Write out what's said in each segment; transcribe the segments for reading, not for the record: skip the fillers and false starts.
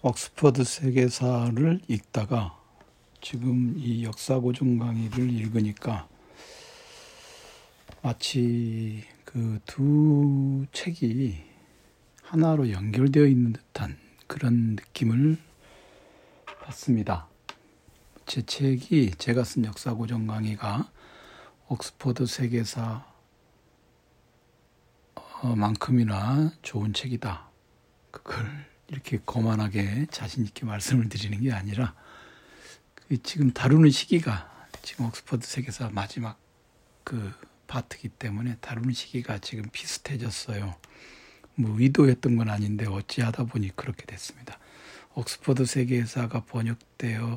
옥스퍼드 세계사를 읽다가 지금 이 역사고정 강의를 읽으니까 마치 그 두 책이 하나로 연결되어 있는 듯한 그런 느낌을 받습니다. 제 책이, 제가 쓴 역사고정 강의가 옥스퍼드 세계사 만큼이나 좋은 책이다. 그걸 이렇게 거만하게 자신 있게 말씀을 드리는 게 아니라 지금 다루는 시기가 지금 옥스퍼드 세계사 마지막 그 파트이기 때문에 다루는 시기가 지금 비슷해졌어요. 뭐 의도했던 건 아닌데 어찌하다 보니 그렇게 됐습니다. 옥스퍼드 세계사가 번역되어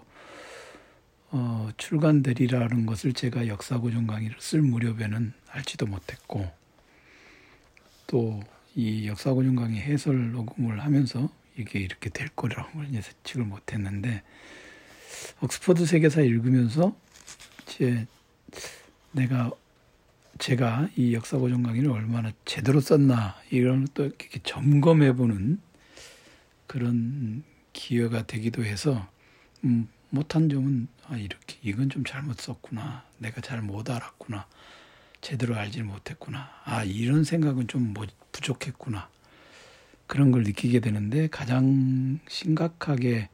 출간되리라는 것을 제가 역사고정 강의를 쓸 무렵에는 알지도 못했고, 또 이 역사고정 강의 해설 녹음을 하면서 이게 이렇게 될 거라고 예측을 못했는데, 옥스퍼드 세계사 읽으면서 제가 이 역사고정 강의를 얼마나 제대로 썼나 이런 또 이렇게 점검해보는 그런 기회가 되기도 해서 못한 점은 이렇게 이건 좀 잘못 썼구나, 내가 잘 못 알았구나, 제대로 알지 못했구나, 이런 생각은 좀 부족했구나, 그런 걸 느끼게 되는데, 가장 심각하게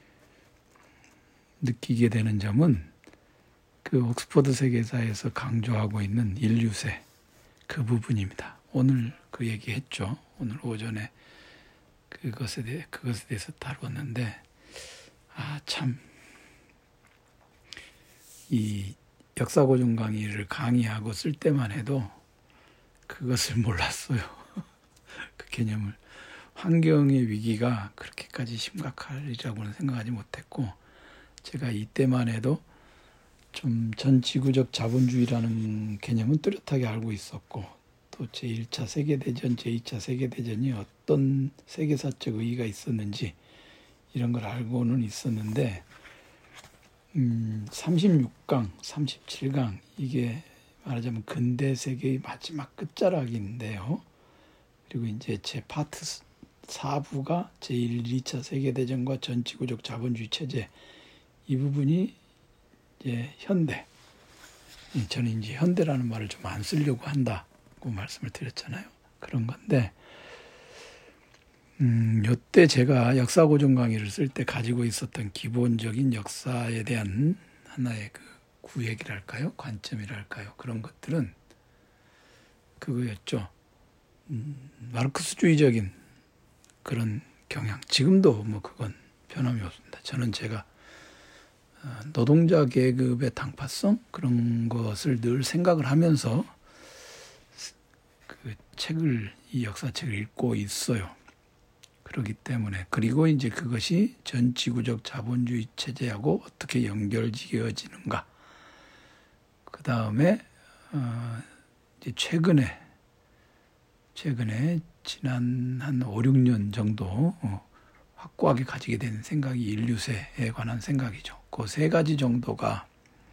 느끼게 되는 점은 그 옥스퍼드 세계사에서 강조하고 있는 인류세, 그 부분입니다. 오늘 그 얘기했죠. 오늘 오전에 그것에 대해서 다루었는데, 참 이 역사고정 강의를 강의하고 쓸 때만 해도 그것을 몰랐어요. 그 개념을. 환경의 위기가 그렇게까지 심각하리라고는 생각하지 못했고, 제가 이때만 해도 좀 전지구적 자본주의라는 개념은 뚜렷하게 알고 있었고, 또 제1차 세계대전, 제2차 세계대전이 어떤 세계사적 의의가 있었는지 이런 걸 알고는 있었는데, 36강, 37강 이게 말하자면 근대 세계의 마지막 끝자락인데요. 그리고 이제 제 파트 4부가 제1, 2차 세계대전과 전지구적 자본주의 체제, 이 부분이 이제 현대. 저는 이제 현대라는 말을 좀 안 쓰려고 한다고 말씀을 드렸잖아요. 그런 건데, 요때 제가 역사고정 강의를 쓸 때 가지고 있었던 기본적인 역사에 대한 하나의 그 구획이랄까요? 관점이랄까요? 그런 것들은 그거였죠. 마르크스주의적인 그런 경향. 지금도 뭐 그건 변함이 없습니다. 저는 제가 노동자 계급의 당파성, 그런 것을 늘 생각을 하면서 그 책을, 이 역사책을 읽고 있어요. 그렇기 때문에, 그리고 이제 그것이 전지구적 자본주의 체제하고 어떻게 연결지어지는가. 그 다음에 이제 최근에 지난 한 5, 6년 정도 확고하게 가지게 된 생각이 인류세에 관한 생각이죠. 그 세 가지 정도가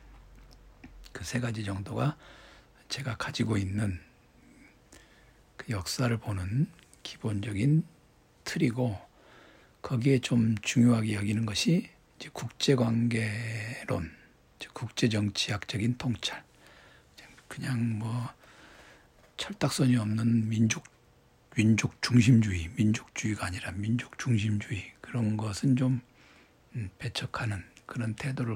제가 가지고 있는 그 역사를 보는 기본적인 틀이고, 거기에 좀 중요하게 여기는 것이 이제 국제관계론, 국제정치학적인 통찰. 그냥 뭐 철딱선이 없는 민족 중심주의, 민족주의가 아니라 민족 중심주의, 그런 것은 좀 배척하는 그런 태도를,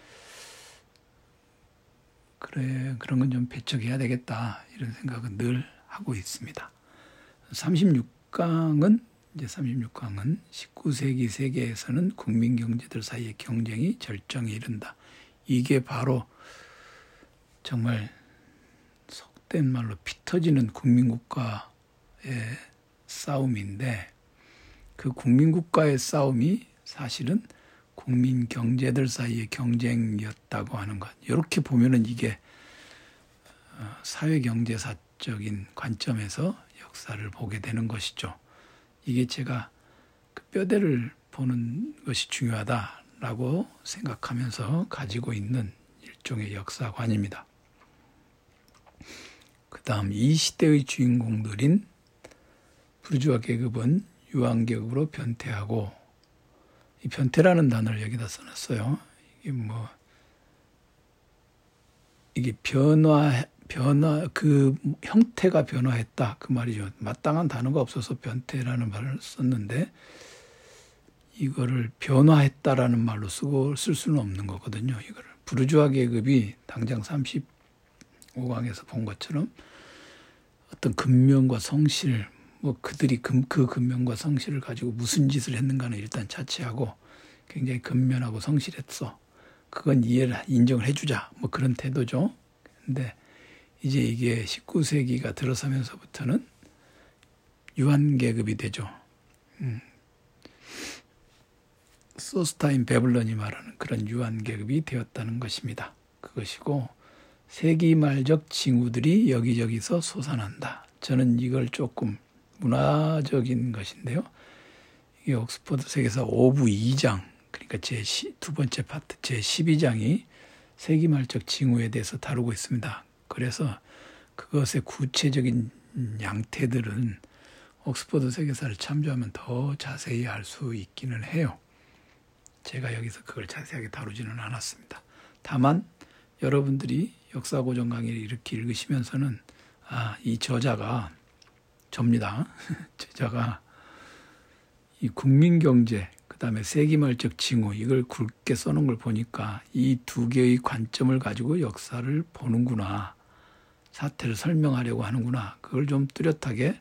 그런 건 좀 배척해야 되겠다, 이런 생각은 늘 하고 있습니다. 36강은 19세기 세계에서는 국민 경제들 사이의 경쟁이 절정에 이른다. 이게 바로 정말 속된 말로 피 터지는 국민국가의 싸움인데, 그 국민국가의 싸움이 사실은 국민 경제들 사이의 경쟁이었다고 하는 것. 이렇게 보면은 이게 사회경제사적인 관점에서 역사를 보게 되는 것이죠. 이게 제가 그 뼈대를 보는 것이 중요하다라고 생각하면서 가지고 있는 일종의 역사관입니다. 그 다음, 이 시대의 주인공들인 부르주아 계급은 유황계급으로 변태하고 이 변태라는 단어를 여기다 써놨어요. 이게 변화 그 형태가 변화했다 그 말이죠. 마땅한 단어가 없어서 변태라는 말을 썼는데 이거를 변화했다라는 말로 쓸 수는 없는 거거든요. 이거를 부르주아 계급이 당장 35강에서 본 것처럼 어떤 근면과 성실, 그들이 그 근면과 성실을 가지고 무슨 짓을 했는가는 일단 차치하고 굉장히 근면하고 성실했어. 그건 인정을 해주자. 그런 태도죠. 근데 이제 이게 19세기가 들어서면서부터는 유한계급이 되죠. 소스타인 베블런이 말하는 그런 유한계급이 되었다는 것입니다. 그것이고 세기 말적 징후들이 여기저기서 솟아난다. 저는 이걸 조금 문화적인 것인데요. 이게 옥스퍼드 세계사 5부 2장, 그러니까 두 번째 파트 제12장이 세기 말적 징후에 대해서 다루고 있습니다. 그래서 그것의 구체적인 양태들은 옥스퍼드 세계사를 참조하면 더 자세히 알 수 있기는 해요. 제가 여기서 그걸 자세하게 다루지는 않았습니다. 다만 여러분들이 역사고전 강의를 이렇게 읽으시면서는 이 저자가 이 국민경제 그다음에 세기말적 징후 이걸 굵게 써놓은 걸 보니까 이 두 개의 관점을 가지고 역사를 보는구나. 사태를 설명하려고 하는구나. 그걸 좀 뚜렷하게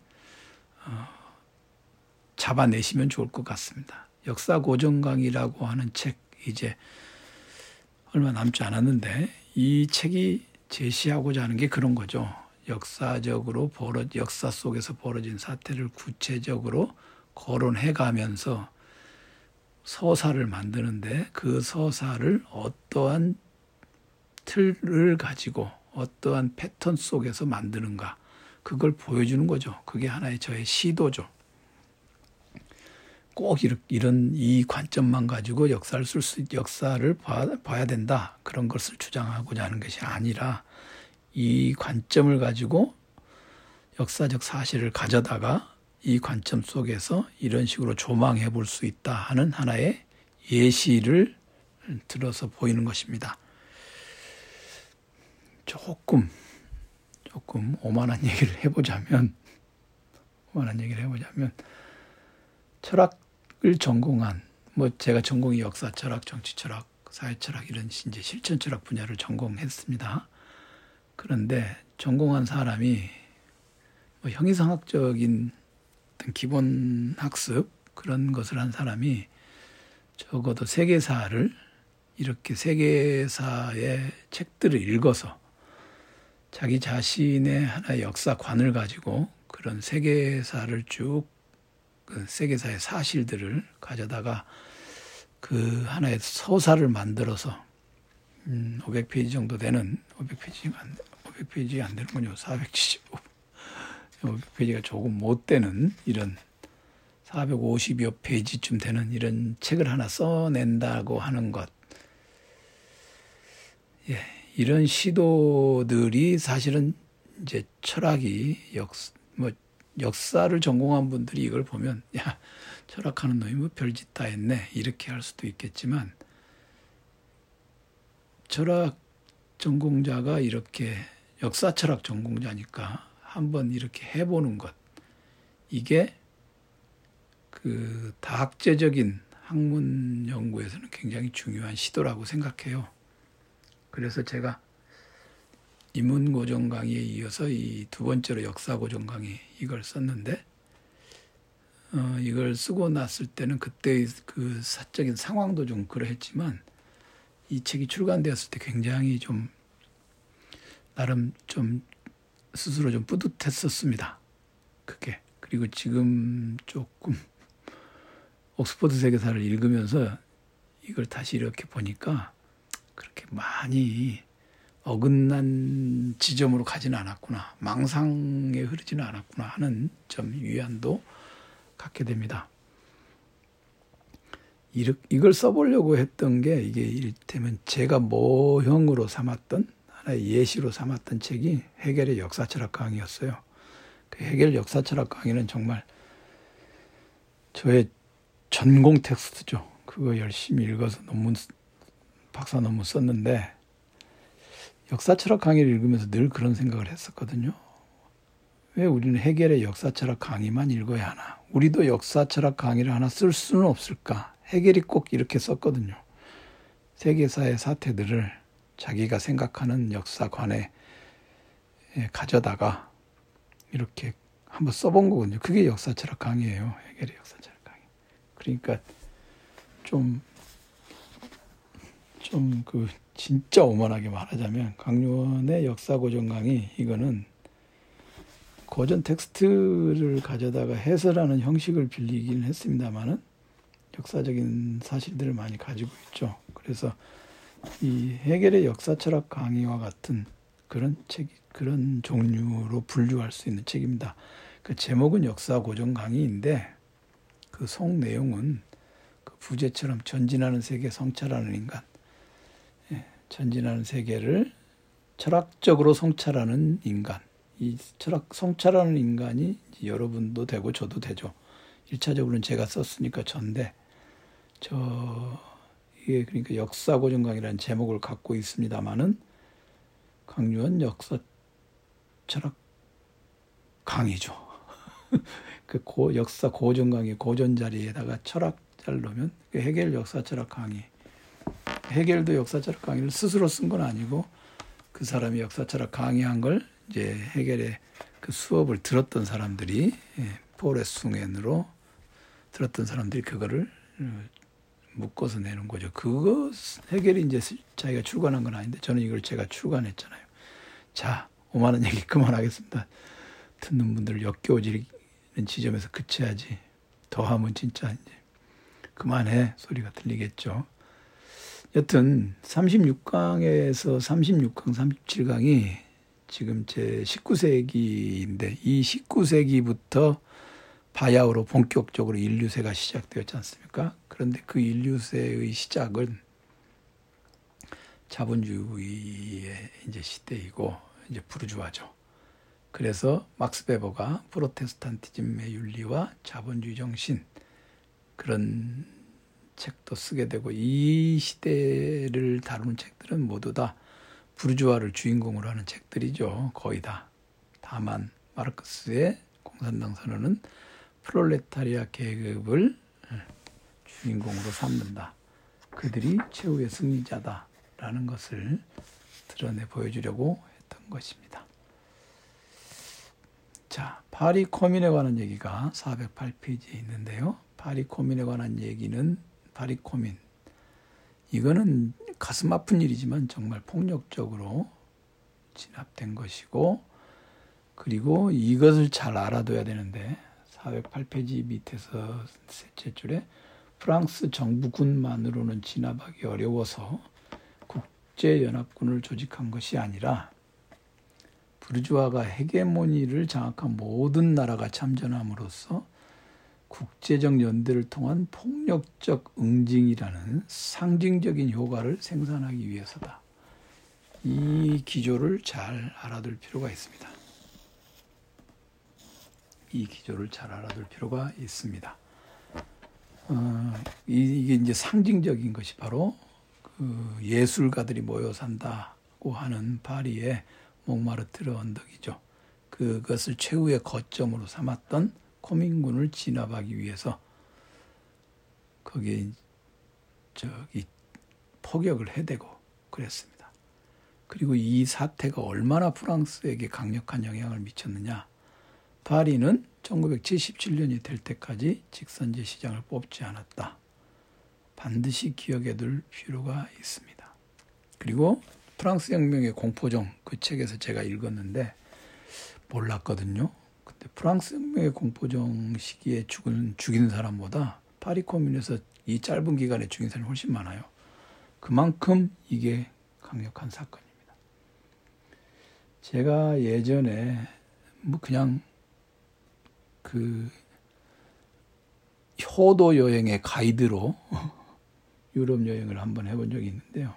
잡아내시면 좋을 것 같습니다. 역사고전강이라고 하는 책 이제 얼마 남지 않았는데 이 책이 제시하고자 하는 게 그런 거죠. 역사 속에서 벌어진 사태를 구체적으로 거론해가면서 서사를 만드는데 그 서사를 어떠한 틀을 가지고 어떠한 패턴 속에서 만드는가 그걸 보여주는 거죠. 그게 하나의 저의 시도죠. 꼭 이런 이 관점만 가지고 역사를 봐야 된다. 그런 것을 주장하고자 하는 것이 아니라 이 관점을 가지고 역사적 사실을 가져다가 이 관점 속에서 이런 식으로 조망해 볼 수 있다 하는 하나의 예시를 들어서 보이는 것입니다. 조금 오만한 얘기를 해보자면 철학을 전공한 제가 전공이 역사 철학, 정치 철학, 사회 철학 이런 이제 실천 철학 분야를 전공했습니다. 그런데 전공한 사람이 형이상학적인 어떤 기본 학습 그런 것을 한 사람이 적어도 세계사의 책들을 읽어서 자기 자신의 하나의 역사관을 가지고 그런 세계사를 그 세계사의 사실들을 가져다가 그 하나의 서사를 만들어서 500페이지 정도 되는 500페이지 안 되는군요. 475 500페이지가 조금 못 되는 이런 450여 페이지쯤 되는 이런 책을 하나 써낸다고 하는 것. 이런 시도들이 사실은 이제 철학이 역사를 전공한 분들이 이걸 보면 철학하는 놈이 별짓 다 했네 이렇게 할 수도 있겠지만 철학 전공자가 이렇게 역사 철학 전공자니까 한번 이렇게 해보는 것 이게 그 다학제적인 학문 연구에서는 굉장히 중요한 시도라고 생각해요. 그래서 제가 인문고전 강의에 이어서 이 두 번째로 역사고전 강의 이걸 썼는데 이걸 쓰고 났을 때는 그때의 그 사적인 상황도 좀 그러했지만 이 책이 출간되었을 때 굉장히 좀 나름 좀 스스로 좀 뿌듯했었습니다. 그게. 그리고 지금 조금 옥스퍼드 세계사를 읽으면서 이걸 다시 이렇게 보니까 그렇게 많이 어긋난 지점으로 가지는 않았구나. 망상에 흐르지는 않았구나 하는 좀 위안도 갖게 됩니다. 이걸 써보려고 했던 게 이게 이를테면 제가 모형으로 삼았던 하나의 예시로 삼았던 책이 헤겔의 역사철학 강의였어요. 그 헤겔 역사철학 강의는 정말 저의 전공 텍스트죠. 그거 열심히 읽어서 박사 논문 썼는데 역사철학 강의를 읽으면서 늘 그런 생각을 했었거든요. 왜 우리는 해겔의 역사철학 강의만 읽어야 하나? 우리도 역사철학 강의를 하나 쓸 수는 없을까? 해겔이 꼭 이렇게 썼거든요. 세계사의 사태들을 자기가 생각하는 역사관에 가져다가 이렇게 한번 써본 거거든요. 그게 역사철학 강의예요. 해겔의 역사철학 강의. 그러니까 좀 진짜 오만하게 말하자면 강요원의 역사고전 강의, 이거는 고전 텍스트를 가져다가 해설하는 형식을 빌리긴 했습니다만은 역사적인 사실들을 많이 가지고 있죠. 그래서 이 해겔의 역사철학 강의와 같은 그런 종류로 분류할 수 있는 책입니다. 그 제목은 역사고전 강의인데 그 속 내용은 그 부제처럼 전진하는 세계 성찰하는 인간, 전진하는 세계를 철학적으로 성찰하는 인간, 이 성찰하는 인간이 여러분도 되고 저도 되죠. 1차적으로는 제가 썼으니까 전데, 이게 그러니까 역사고전 강의라는 제목을 갖고 있습니다만은 강요한 역사 철학 강의죠. 그 역사 고전 강의 고전 자리에다가 철학 잘 넣으면 그 해겔 역사 철학 강의. 해겔도 역사 철학 강의를 스스로 쓴 건 아니고 그 사람이 역사 철학 강의한 걸 이제 해겔의 그 수업을 들었던 사람들이, 포레숭엔으로 들었던 사람들이 그거를 묶어서 내는 거죠. 그거 해겔이 이제 자기가 출간한 건 아닌데 저는 이걸 제가 출간했잖아요. 자, 오만한 얘기 그만하겠습니다. 듣는 분들을 역겨워지는 지점에서 그쳐야지. 더하면 진짜 이제 그만해 소리가 들리겠죠. 여튼 36강에서 36강, 37강이 지금 제 19세기인데 이 19세기부터 바야흐로 본격적으로 인류세가 시작되었지 않습니까? 그런데 그 인류세의 시작은 자본주의의 이제 시대이고 이제 부르주아죠. 그래서 막스 베버가 프로테스탄티즘의 윤리와 자본주의 정신, 그런 책도 쓰게 되고 이 시대를 다루는 책들은 모두 다 부르주아를 주인공으로 하는 책들이죠. 거의 다. 다만 마르크스의 공산당 선언은 프롤레타리아 계급을 주인공으로 삼는다. 그들이 최후의 승리자다라는 것을 드러내 보여주려고 했던 것입니다. 자, 파리 코민에 관한 얘기가 408페이지에 있는데요. 파리 코민에 관한 얘기는 파리 코민. 이거는 가슴 아픈 일이지만 정말 폭력적으로 진압된 것이고, 그리고 이것을 잘 알아둬야 되는데 408페이지 밑에서 셋째 줄에 프랑스 정부군만으로는 진압하기 어려워서 국제연합군을 조직한 것이 아니라 부르주아가 헤게모니를 장악한 모든 나라가 참전함으로써 국제적 연대를 통한 폭력적 응징이라는 상징적인 효과를 생산하기 위해서다. 이 기조를 잘 알아둘 필요가 있습니다. 이 기조를 잘 알아둘 필요가 있습니다. 이게 이제 상징적인 것이 바로 그 예술가들이 모여 산다고 하는 파리의 몽마르트르 언덕이죠. 그것을 최후의 거점으로 삼았던 코민군을 진압하기 위해서 거기에 포격을 해대고 그랬습니다. 그리고 이 사태가 얼마나 프랑스에게 강력한 영향을 미쳤느냐. 파리는 1977년이 될 때까지 직선제 시장을 뽑지 않았다. 반드시 기억해 둘 필요가 있습니다. 그리고 프랑스 혁명의 공포정, 그 책에서 제가 읽었는데 몰랐거든요. 근데 프랑스 혁명의 공포정 시기에 죽인 사람보다 파리 코민에서 이 짧은 기간에 죽인 사람이 훨씬 많아요. 그만큼 이게 강력한 사건입니다. 제가 예전에 그냥 그 효도 여행의 가이드로 유럽 여행을 한번 해본 적이 있는데요.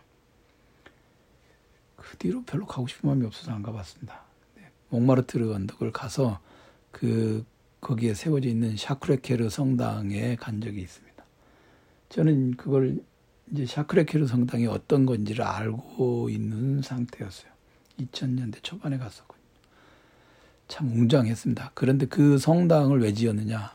그 뒤로 별로 가고 싶은 마음이 없어서 안 가봤습니다. 몽마르트르 언덕을 가서 거기에 세워져 있는 샤크레케르 성당에 간 적이 있습니다. 저는 그걸 이제 샤크레케르 성당이 어떤 건지를 알고 있는 상태였어요. 2000년대 초반에 갔었거든요. 참 웅장했습니다. 그런데 그 성당을 왜 지었느냐?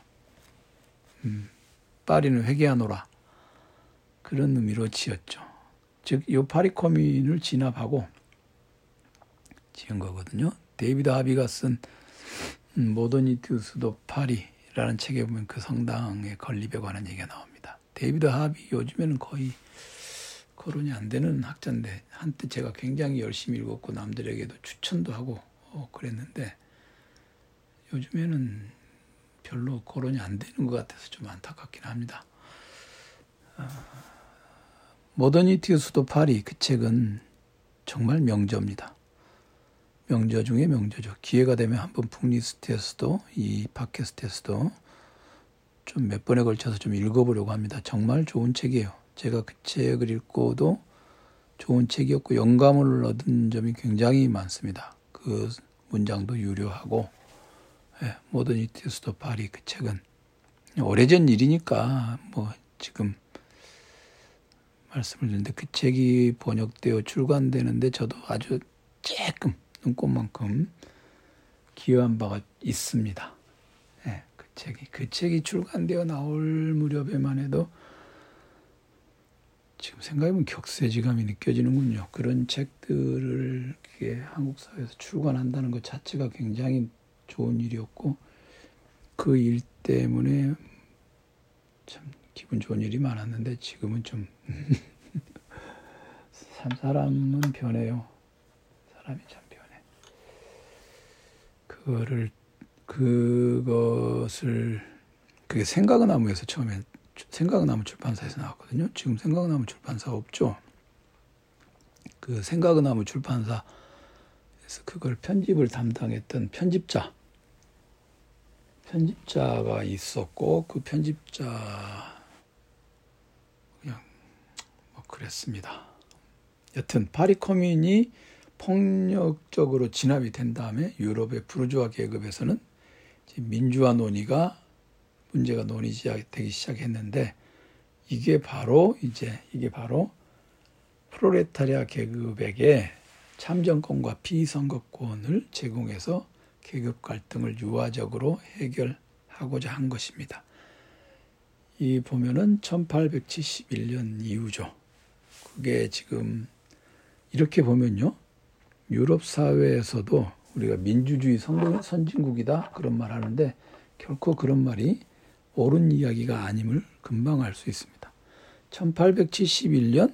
파리는 회개하노라. 그런 의미로 지었죠. 즉, 이 파리 커뮤니를 진압하고 지은 거거든요. 데이비드 하비가 쓴 모더니티우스 도 파리라는 책에 보면 그 성당의 건립에 관한 얘기가 나옵니다. 데이비드 하비 요즘에는 거의 거론이 안 되는 학자인데 한때 제가 굉장히 열심히 읽었고 남들에게도 추천도 하고 그랬는데 요즘에는 별로 거론이 안 되는 것 같아서 좀 안타깝긴 합니다. 모더니티우스 도 파리 그 책은 정말 명저입니다. 명저 중에 명저죠. 기회가 되면 한번 북리스트에서도 이 팟캐스트에서도 좀 몇 번에 걸쳐서 좀 읽어보려고 합니다. 정말 좋은 책이에요. 제가 그 책을 읽고도 좋은 책이었고 영감을 얻은 점이 굉장히 많습니다. 그 문장도 유료하고 모더니티우스 도 파리 그 책은 오래전 일이니까 뭐 지금 말씀을 드렸는데 그 책이 번역되어 출간되는데 저도 아주 조금 눈꼽만큼 기여한 바가 있습니다. 그 책이 출간되어 나올 무렵에만 해도 지금 생각해보면 격세지감이 느껴지는군요. 그런 책들을 이렇게 한국 사회에서 출간한다는 것 자체가 굉장히 좋은 일이었고 그 일 때문에 참 기분 좋은 일이 많았는데 지금은 좀 참 사람은 변해요. 사람이 참 변해. 그게 생각은 나무에서 처음에 생각은 나무 출판사에서 나왔거든요. 지금 생각은 나무 출판사가 없죠. 그 생각은 나무 출판사에서 그걸 편집을 담당했던 편집자가 있었고 그 편집자 그냥 뭐 그랬습니다. 여튼 파리 커뮤니 폭력적으로 진압이 된 다음에 유럽의 부르주아 계급에서는 민주화 논의가 문제가 논의되기 시작했는데 이게 바로 프롤레타리아 계급에게 참정권과 비선거권을 제공해서 계급 갈등을 유화적으로 해결하고자 한 것입니다. 이 보면은 1871년 이후죠. 그게 지금 이렇게 보면요. 유럽 사회에서도 우리가 민주주의 선진국이다 그런 말 하는데 결코 그런 말이 옳은 이야기가 아님을 금방 알 수 있습니다. 1871년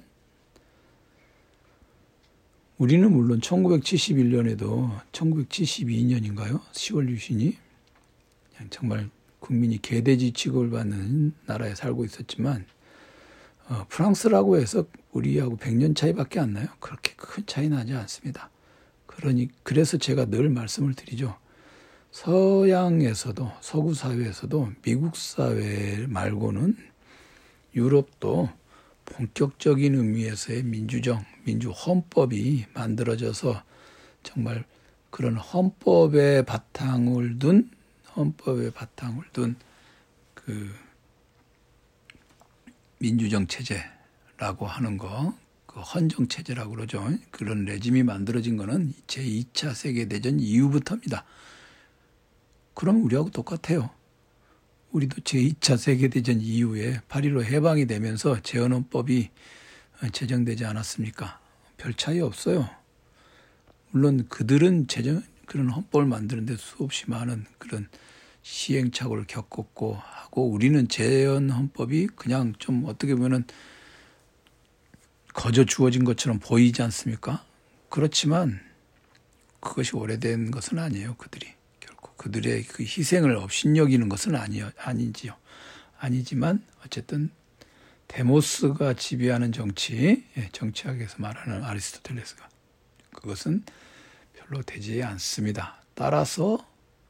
우리는 물론 1971년에도 1972년인가요? 10월 유신이 정말 국민이 개돼지 취급을 받는 나라에 살고 있었지만 프랑스라고 해서 우리하고 100년 차이밖에 안 나요. 그렇게 큰 차이 나지 않습니다. 그래서 제가 늘 말씀을 드리죠. 서양에서도 서구 사회에서도 미국 사회 말고는 유럽도 본격적인 의미에서의 민주 헌법이 만들어져서 정말 그런 헌법의 바탕을 둔 그 민주정 체제라고 하는 거, 그 헌정 체제라고 그러죠. 그런 레짐이 만들어진 거는 제2차 세계대전 이후부터입니다. 그럼 우리하고 똑같아요. 우리도 제2차 세계대전 이후에 8.15 해방이 되면서 재헌헌법이 제정되지 않았습니까? 별 차이 없어요. 물론 그들은 그런 헌법을 만드는데 수없이 많은 그런 시행착오를 겪었고 하고 우리는 재헌헌법이 그냥 좀 어떻게 보면은 거저 주어진 것처럼 보이지 않습니까? 그렇지만 그것이 오래된 것은 아니에요. 결코 그들의 그 희생을 업신여기는 것은 아니지요. 아니지만 어쨌든 데모스가 지배하는 정치학에서 말하는 아리스토텔레스가 그것은 별로 되지 않습니다. 따라서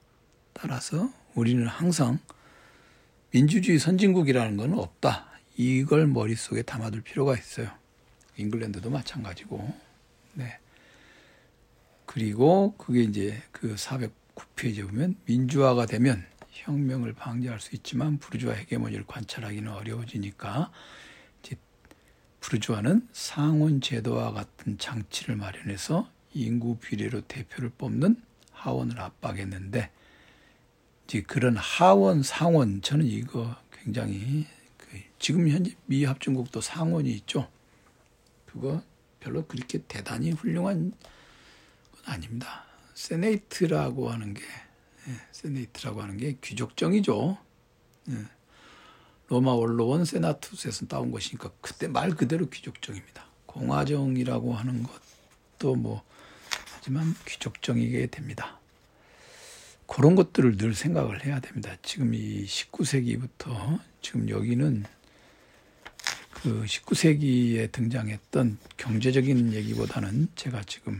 우리는 항상 민주주의 선진국이라는 건 없다. 이걸 머릿속에 담아둘 필요가 있어요. 잉글랜드도 마찬가지고. 네. 그리고 그게 이제 그 409페이지에 보면 민주화가 되면 혁명을 방지할 수 있지만 부르주아 헤게모니를 관찰하기는 어려워지니까 이제 부르주아는 상원 제도와 같은 장치를 마련해서 인구 비례로 대표를 뽑는 하원을 압박했는데 이제 그런 하원, 상원 저는 이거 굉장히 지금 현재 미 합중국도 상원이 있죠. 그거 별로 그렇게 대단히 훌륭한 건 아닙니다. 세네이트라고 하는 게 귀족정이죠. 로마 원로원 세나투스에서 따온 것이니까 그때 말 그대로 귀족정입니다. 공화정이라고 하는 것도 하지만 귀족정이게 됩니다. 그런 것들을 늘 생각을 해야 됩니다. 지금 이 19세기부터 지금 여기는 그 19세기에 등장했던 경제적인 얘기보다는 제가 지금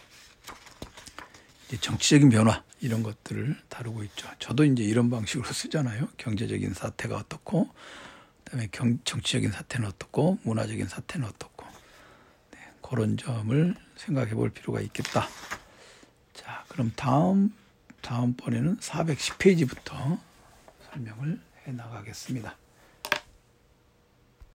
이제 정치적인 변화 이런 것들을 다루고 있죠. 저도 이제 이런 방식으로 쓰잖아요. 경제적인 사태가 어떻고, 그다음에 정치적인 사태는 어떻고, 문화적인 사태는 어떻고, 그런 점을 생각해 볼 필요가 있겠다. 자, 그럼 다음번에는 410페이지부터 설명을 해 나가겠습니다.